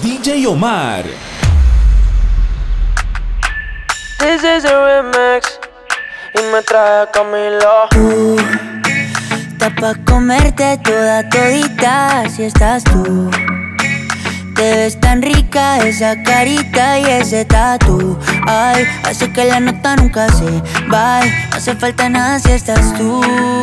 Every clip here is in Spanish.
DJ Omar. This is a remix y me trae Camilo. Está pa' comerte toda todita si estás tú. Te ves tan rica esa carita y ese tatu. Ay, hace que la nota nunca se va. No hace falta nada si estás tú.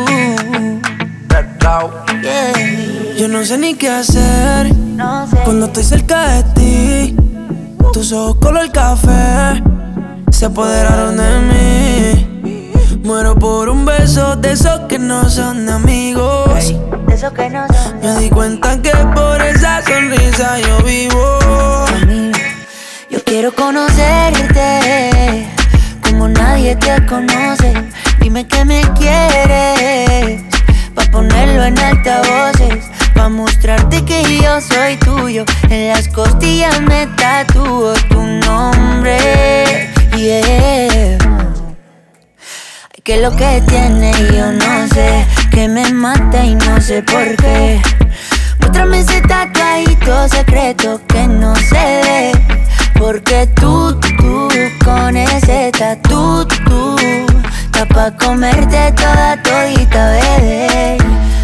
Yeah. Yo no sé ni qué hacer No sé. cuando estoy cerca de ti. Tus ojos color café se apoderaron de mí. Muero por un beso de esos que no son de amigos. Ey, de esos que no son. Me di cuenta que por esa sonrisa yo vivo. Yo quiero conocerte como nadie te conoce. Dime que me quieres pa' ponerlo en altavoces, pa' mostrarte que yo soy tuyo. En las costillas me tatúo tu nombre. Yeah. Que lo que tiene yo no sé, que me mata y no sé por qué. Muéstrame ese tatuajito secreto que no se ve. Porque tú, con ese tatu, está pa' comerte toda todita, bebé.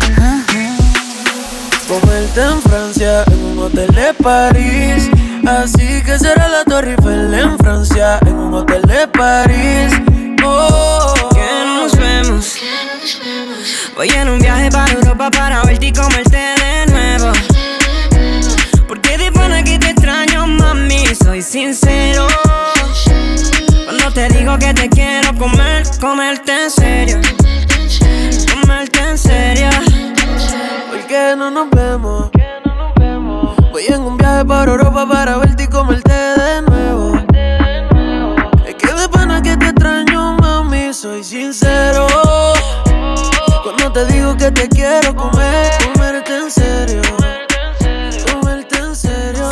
Comerte en Francia, en un hotel de París. Así que será la Torre Eiffel en Francia, en un hotel de París. Oh, que nos vemos. Voy en un viaje para Europa para verte y comerte de nuevo. Porque de pana que te extraño, mami, soy sincero. Cuando te digo que te quiero comer, comerte en serio. Comerte en serio. ¿por qué no nos vemos? Voy en un viaje para Europa para verte y comerte de nuevo. Es que de pana que te extraño, mami, soy sincero. Cuando te digo que te quiero comer, comerte en serio. Comerte en serio.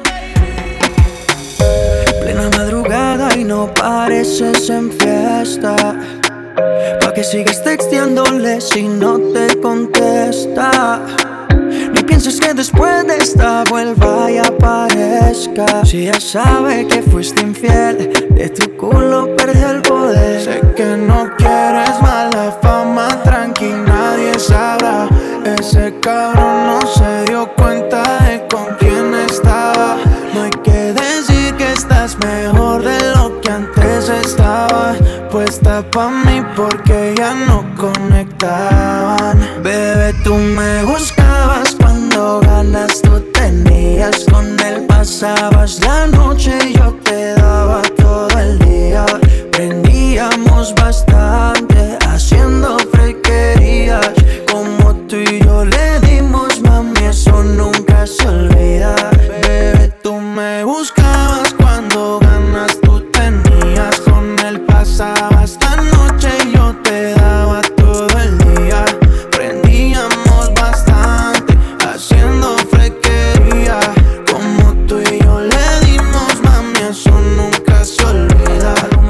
Plena madrugada y no pareces en fiesta. Pa' que sigas texteándole si no te contesta. Ni pienses que después de esta vuelva y aparezca. Si ya sabe que fuiste infiel, de tu culo perdió el poder. Sé que no quieres mala fama, tranqui, nadie sabrá. Ese cabrón no se dio cuenta de con quién estaba. No hay que decir que estás mejor de lo que antes estabas. Puesta pa' mí porque ya no conectaban. Bebé, tú me buscabas cuando ganas tú tenías. Con él pasabas la noche y yo te daba todo el día. Prendíamos bastante haciendo frequerías. Como tú y yo le dimos, mami, eso nunca se olvida. Bebé, tú me buscabas cuando ganas tú tenías. Con él pasabas la noche y yo te daba todo el día. Prendíamos bastante haciendo frequería. Como tú y yo le dimos, mami, eso nunca se olvida.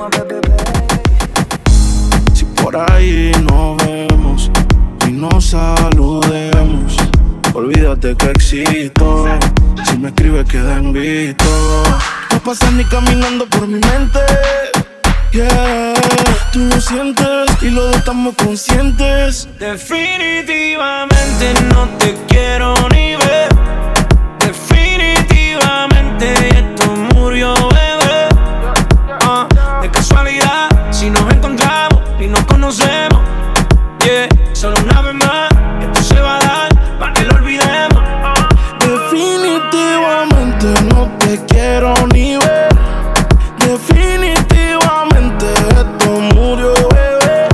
Si por ahí nos vemos y nos saludemos, olvídate que existo. Si me escribes queda en visto. No pasas ni caminando por mi mente. Yeah, tú lo sientes y los dos estamos conscientes. Definitivamente no te quiero ni ver. Definitivamente esto murió, bebé. De casualidad, si nos encontramos y nos conocemos, yeah, solo una vez más, esto se va a dar para que lo olvidemos. Definitivamente no te quiero ni ver. Definitivamente esto murió, bebé.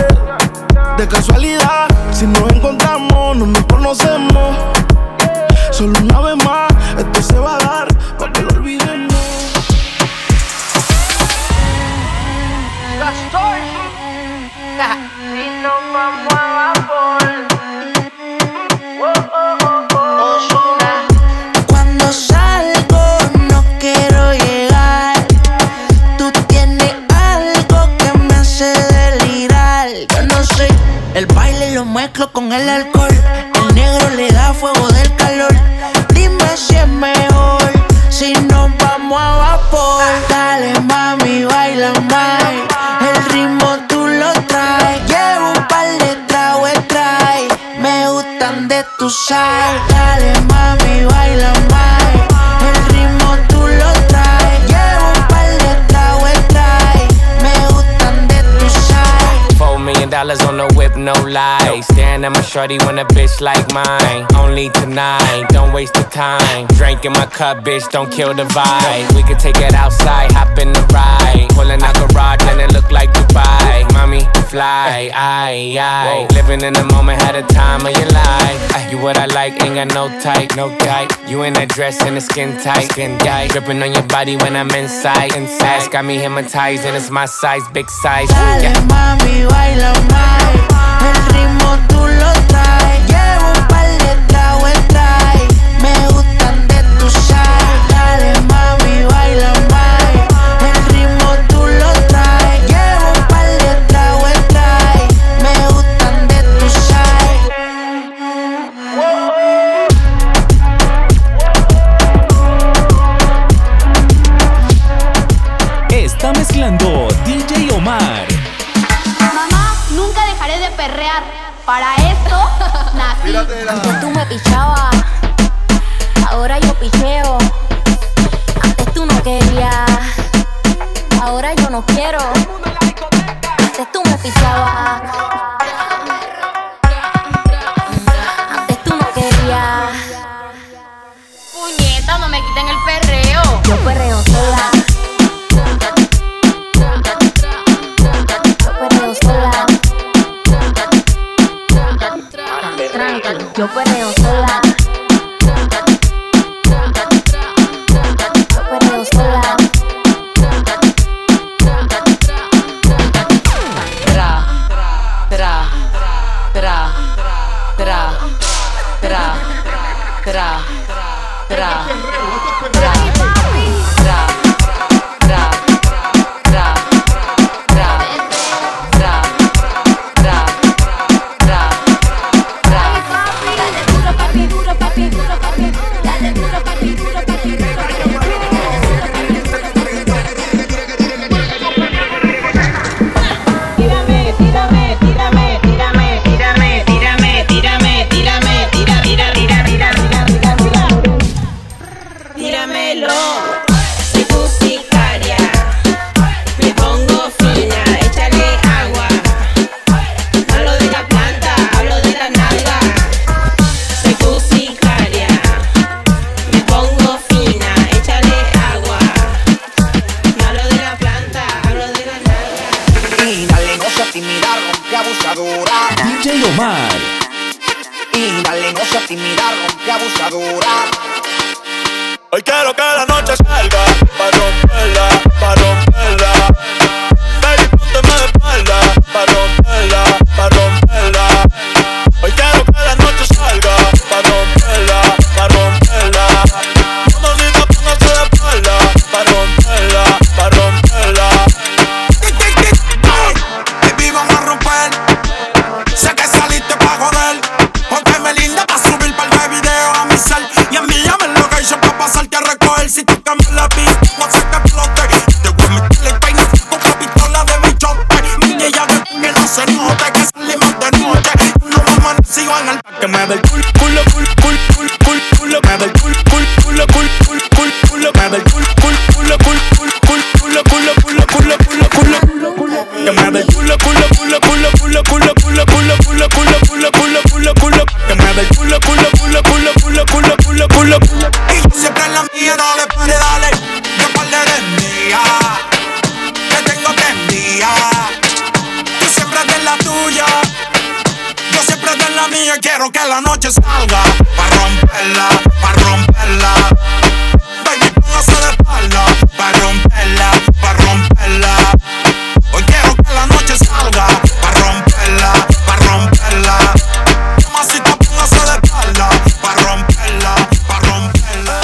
De casualidad, si nos encontramos, no nos conocemos. Dale mami, baila más. El ritmo tú lo traes. Llevo un par de tragos extrae. Me gustan de tu side. $4 million on the whip, no lies. Staring at my shorty when a bitch like mine. Only tonight, don't waste the time. Drink in my cup, bitch, don't kill the vibe. We could take it outside, hop in the ride. Pulling out garage and it look like Dubai. Mommy, fly, aye. Living in the moment, had a time of your life. You what I like, ain't got no type, no type. You in that dress and the skin tight, dripping on your body when I'm inside. Ass got me hypnotized and it's my size, big size. Dale mami, baila más. El ritmo tú lo traes. Llevo un par de tragos extrae. Me gustan de tu side. Dale mami, baila más. El ritmo tú lo traes. Llevo un par de tragos extrae. Me gustan de tu side. Está mezclando DJ Omar. Mamá, nunca dejaré de perrear. Para esto nací. Antes tú me pichabas, ahora yo picheo. Antes tú no querías, ahora yo no quiero. Antes tú me pichabas, antes tú no querías. Puñeta, no me quiten el perreo. Yo perreo sola. Yo perreo sola. Yo perreo sola. Tra, tra, tra, tra, tra, tra, tra, tra. DJ Omar. Y dale, no seas tímida, rompe abusadora. Hoy quiero que la noche salga pa' romperla, pa' romperla. Baby, pónteme de espalda pa' romperla, pa' romperla. Hoy quiero que la noche salga pa' romperla, pa' romperla. Mamacita, póngase de espalda pa' romperla, pa' romperla. Baby, vamos a romper. Sé que saliste pa' joder. Porque me linda pa' subir par de videos a mi cel. Y envíame el location pa' pasarte a recoger. Si tú cambias la pista, no sé que explote. Te voy a meterle el peine con la pistola de bichote. Mi ella de que no se note que salimos de noche. No me amanecido en el que me da el culo, culo, culo, culo, culo, culo, culo. Me da el culo, culo, culo, culo, culo, culo, culo. Me da el culo, culo, culo, culo, culo, culo, culo, culo, culo, culo, culo, culo. Que me da el culo, culo, culo, culo, culo, culo, culo, culo, culo, culo, culo, culo, culo, culo. Que me da el culo, culo, culo, culo, culo, culo, culo, culo, culo. Y yo siempre en la mía, dale, pare, dale. Yo par de mía, que tengo que enviar. Tú siempre de la tuya, yo siempre de la mía. Quiero que la noche salga pa' romperla, pa' romperla. Baby, póngase de espalda pa' romperla, pa' romperla. Hoy quiero que la noche salga pa' romperla, pa' romperla. Mamacita, póngase de espalda pa' romperla, pa' romperla.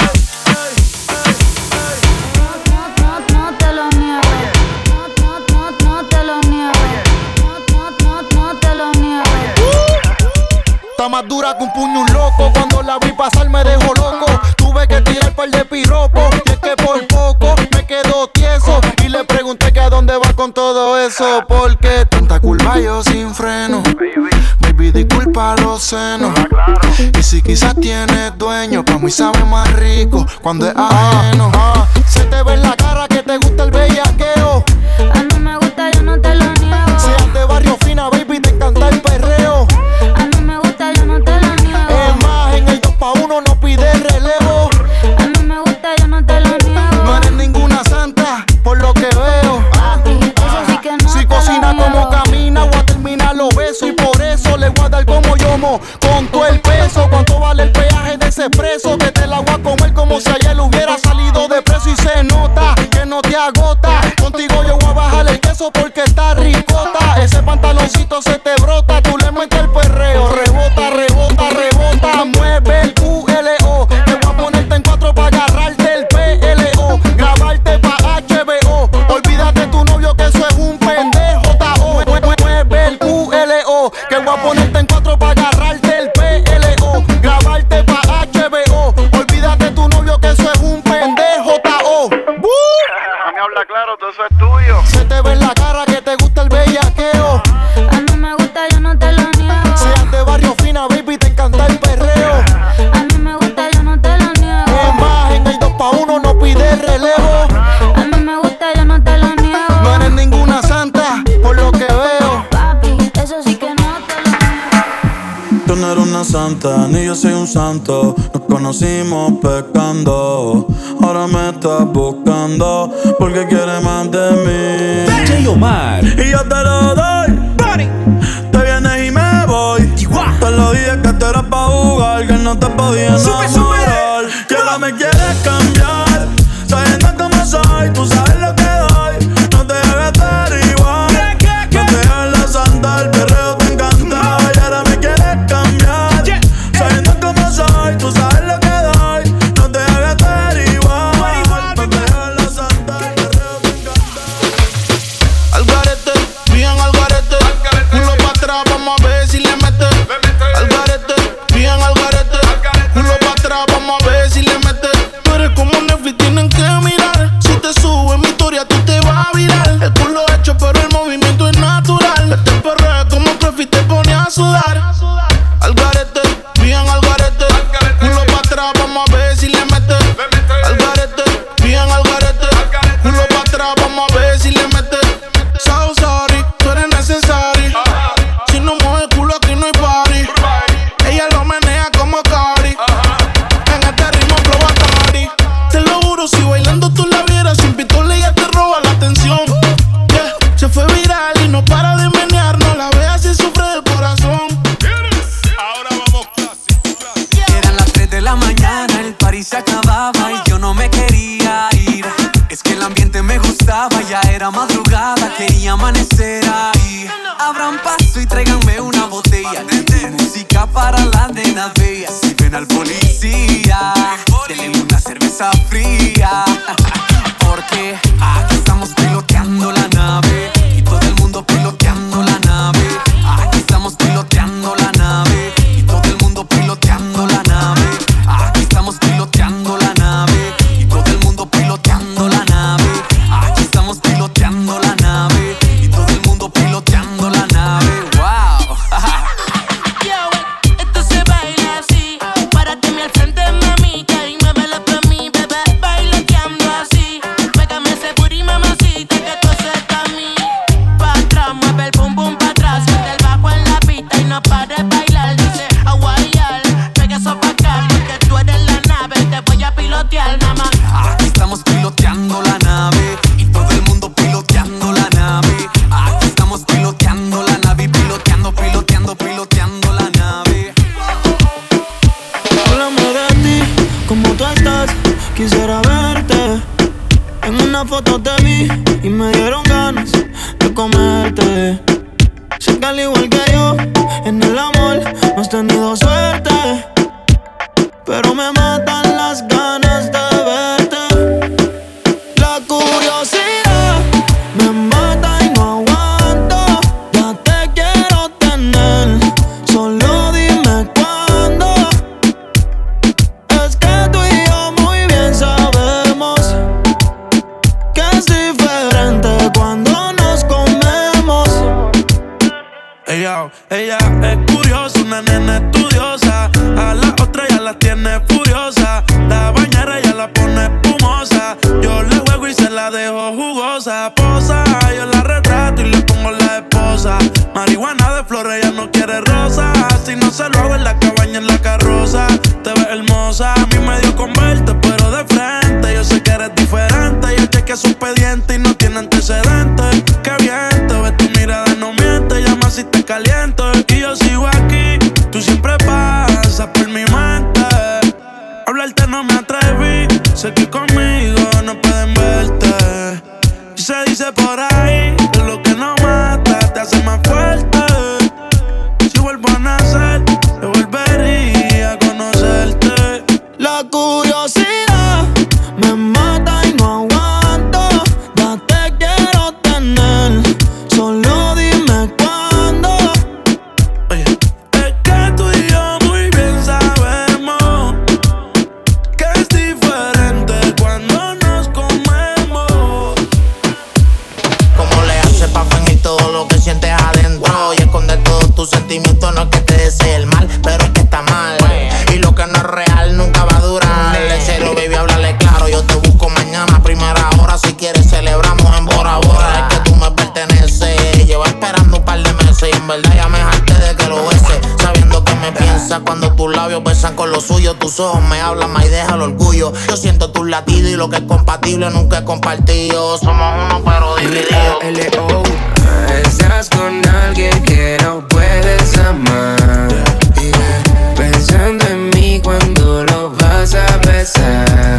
No te lo niego. No te lo niego. No te lo niego. Está más dura que un puño un loco. Cuando la vi pasar me dejó loco. Tuve que tirar par de piropos. Y es que por poco me quedo tieso. Y le pregunté que a dónde va con todo eso. Porque tanta curva yo sin freno. Baby, baby, disculpa los senos. Y si quizás tienes dueño, pa' mí sabe más rico cuando es ajeno. Se te ve en la cara que te gusta el bellaqueo. A mí me gusta, yo no te lo niego. Seas de barrio fina, baby, te encanta el perreo. A mí me gusta, yo no te lo niego. Es más, en el 2-pa-1 no pide relevo. A mí me gusta, yo no te lo niego. No eres ninguna santa, por lo que veo. Eso sí que no. Si te cocina lo niego. como camina, voy a terminar los besos. Y por eso le voy a dar como yomo, con todo el peso. ¿Cuánto vale el peaje de ese preso? Que te la voy a comer como si ayer hubiera salido de preso. Y se nota que no te agota. Contigo yo voy a bajar el queso porque está ricota. Ese pantaloncito se te brota, tú le metes el perreo. Rebota, rebota, rebota. Mueve el QLO. Te voy a ponerte en 4 para agarrarte el PLO. Grabarte pa' HBO. Olvídate tu novio que eso es un pendejo. Mueve el QLO. Que voy a ponerte en 4 para agarrarte el PLO. Grabarte pa' HBO. Olvídate tu novio que eso es un pendejo. A mí habla claro, todo eso es tuyo. Se te ve en la cara que te gusta el bellaqueo. A mí me gusta, yo no te lo niego. Seas de barrio fina, baby, te encanta el perreo. A mí me gusta, yo no te lo niego. Es más, en el 2-pa-1 no pide relevo. A mí me gusta, yo no te lo niego. No eres ninguna santa, por lo que veo. Papi, eso sí que no te lo niego. Tú no eres una santa, ni yo soy un santo. Nos conocimos pecando. Ahora me estás buscando porque quieres más de mí. DJ Omar. Y yo te lo doy. Te vienes y me voy. Te lo dije que tú eras pa' jugar, que no te podía enamorar. Que ahora me quieres cambiar, sabiendo cómo soy. Tú sabes lo que doy. No te hagas estar igual. No te hagas la santa, el perreo te encanta. Y ahora me quieres cambiar, sabiendo cómo soy. Tú sabes lo que doy. No te hagas estar igual. No te hagas la santa, el perreo te encanta. Al garete, bien al garete. Culo pa' atrás, vamos a ver si le mete. Al garete, bien al garete. Culo pa' atrás, vamos a ver si le mete. Tú eres como Netflix, tienen que mirar. Si te subo en mi historia, tú te vas a virar. El culo hecho, pero el movimiento es natural. Este perreo es como Prefit, te pone a sudar. Al garete, bien al garete. Culo pa' atrás, vamos a ver si le mete. Al garete, bien al garete. Culo pa' atrás, vamos a ver si le mete. So sorry, tú eres necesario. Si no mueve el culo aquí no hay party. Ella lo menea como Cari. En este ritmo flow Atari. Te lo juro, si bailando tú la vieras sin pistola ella te roba la atención. Yeah, se fue viral y no para de menear. No la veas si sufre del corazón. Ahora vamos clásico. Eran las 3 de la mañana, el party se acababa y yo no me quería ir. Es que el ambiente me gustaba, ya era madrugada, quería amanecer ahí. Abran paso y tráiganme una botella de música para la nena bella. Si ven al policía, denle una cerveza fría. Porque aquí estamos piloteando la nave y todo el mundo piloteando la nave. Aquí estamos piloteando la nave y todo el mundo piloteando la nave. Aquí estamos piloteando la nave y todo el mundo piloteando la nave. Aquí estamos piloteando la nave y todo el mundo piloteando la nave. Wow. Esto se baila así. Párate al frente, mamita, y muévelo pa' mí, bebé. Bailoteando así. Pégame ese booty, mamacita, que tú haces pa' mí. Pa' atrás, mueve el bum bum pa' atrás. Mete el bajo en la pista y no pares de bailar. Dice a guayar, pega eso pa' acá, porque tú eres la nave. Te voy a pilotear, nada más. Aquí estamos piloteando la nave y todo el mundo piloteando la nave. Aquí estamos piloteando la nave y piloteando, piloteando, piloteando la nave. Háblame de ti, como tú estás, quisiera verte. En una foto te vi y me dieron ganas de comerte. Sé que al igual que yo, en el amor no has tenido suerte, pero me matan las ganas de verte. La curiosidad me mata y no aguanto. Ya te quiero tener, solo dime cuándo. Es que tú y yo muy bien sabemos que es diferente cuando nos comemos. Ella es curiosa. curiosa. La bañera ella la pone espumosa. Yo le juego y se la dejo jugosa. Posa, yo la retrato y le pongo la esposa. Marihuana de flores, ella no quiere rosa. Si no se lo hago en la cabaña, en la carroza. Te ves hermosa, a mí me dio con verte, pero de frente. Yo sé que eres diferente. Yo chequeé su expediente y no tiene antecedentes. Qué bien, te ves, tu mirada no miente. Llama si te caliento, y yo sigo aquí. Tú siempre pasas por mi mente. Hablarte no me atreví. Sé que conmigo no pueden verte. Y se dice por ahí que lo que no mata te hace más fuerte. Si vuelvo a nacer, yo volvería a conocerte. La curiosidad me mata y no aguanto. Ya te quiero tener, solo dime cuándo. Oye, es que tú y yo muy bien sabemos que es diferente cuando nos comemos. ¿Cómo le haces pa' fingir todo lo que sientes adentro? Y esconder todos tus sentimientos, no es que te desee el mal, pero es que está mal. Y lo que no es real nunca va a durar. En serio, baby, háblale claro. Yo te busco mañana a primera hora. Si quieres celebramos en Bora Bora. Es que tú me perteneces. Llevo esperando un par de meses y en verdad ya me harté de que lo beses. Sabiendo que me piensas cuando tus labios besan con los suyos. Tus ojos me hablan más y deja el orgullo. Yo siento tus latidos y lo que es compatible nunca es compartido. Somos uno pero divididos. L.O. Estás con alguien que no puedes amar. Pensando en mí cuando lo vas a besar.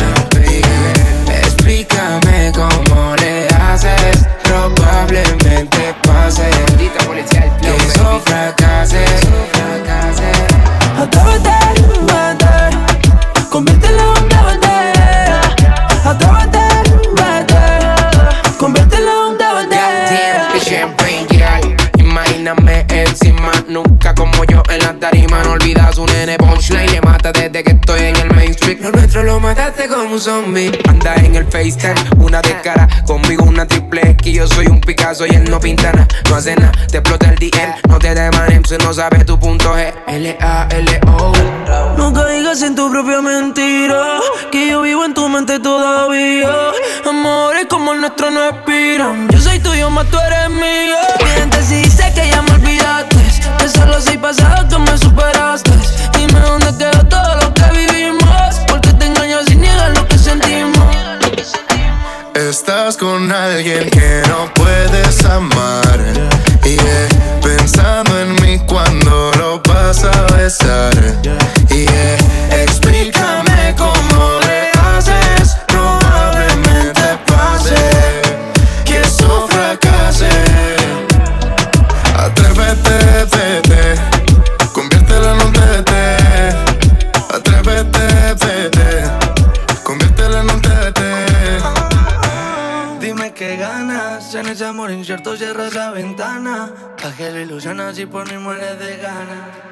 Explícame cómo le haces. Probablemente pase que eso fracase. Atrévete, vete, conviértelo en DVD. Atrévete, vete, conviértelo en DVD. Champagne girl, imagíname encima. Nunca como yo en la tarima. No olvidas un nene punchline. Le mata desde que estoy en el mainstream. Lo nuestro lo mataste como un zombie. Anda en el FaceTime, una de cara. Conmigo una triple X. Yo soy un Picasso y él no pinta nada. No hace nada, te explota el DM. No te demanen si no sabes tu punto G. L.A.L.O. No caigas en tu propia mentira, que yo vivo en tu mente todavía. Amores como el nuestro no expiran. Yo soy tuyo, más tú eres mío. Mientes si dice que ya me olvidaste, que solo soy pasado, tú me superaste. Dime dónde quedó todo lo que vivimos, porque te engañas y niegas lo que sentimos. Estás con alguien que no puedes amar. Pensando en mí cuando lo vas a besar. Explícame cómo le haces. Probablemente pase que eso fracase. Atrévete, vete, conviértelo en un TT. Atrévete, vete, conviértelo en un TT. Dime qué ganas, en ese amor incierto cierra esa ventana. Pa' que lo ilusionas y por mí mueres de ganas.